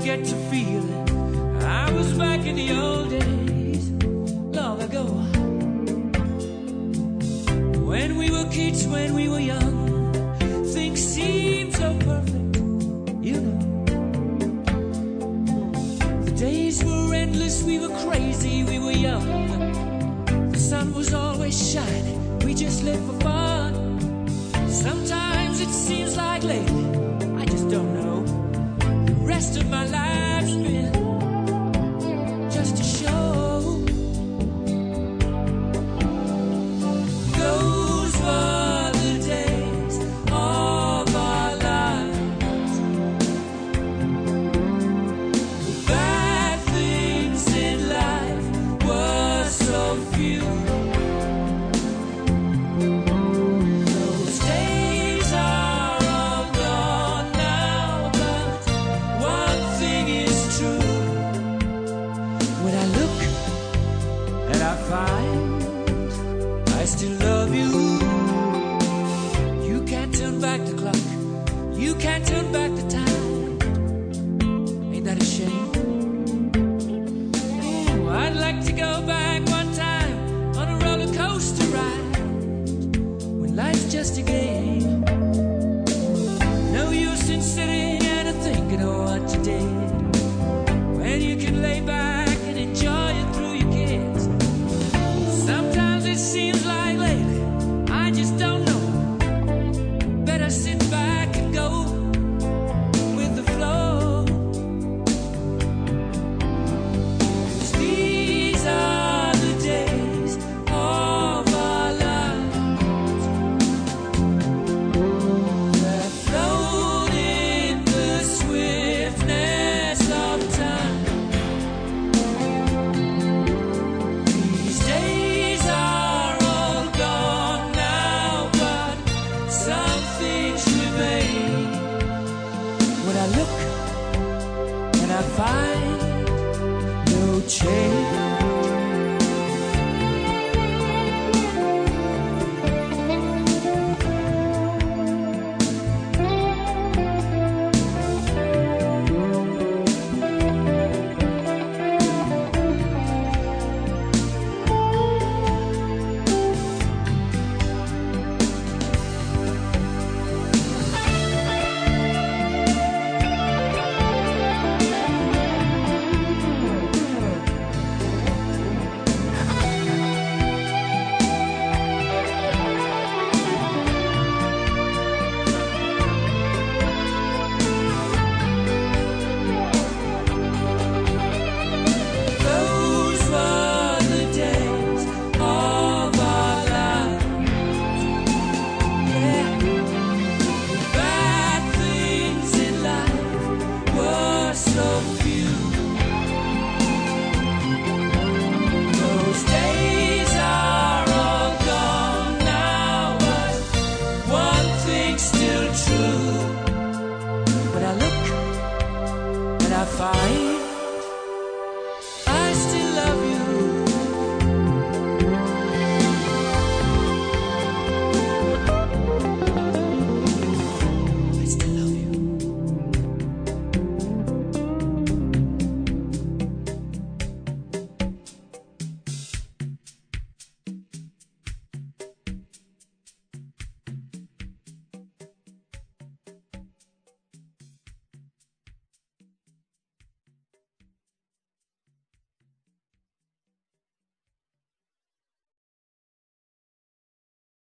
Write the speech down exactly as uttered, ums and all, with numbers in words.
get to feeling I was back in the old days, long ago. When we were kids, when we were young, things seemed so perfect, you know. The days were endless, we were crazy, we were young. The sun was always shining, we just lived for fun. Sometimes it seems like lately, I just don't know. The rest of my life's been just a show. Those were the days of our lives. The bad things in life were so few. Those days are all gone now, but one thing is true. When I look and I find I still love you, you can't turn back the clock, you can't turn back the time. Ain't that a shame? Ooh, I'd like to go back one time on a roller coaster ride when life's just a game.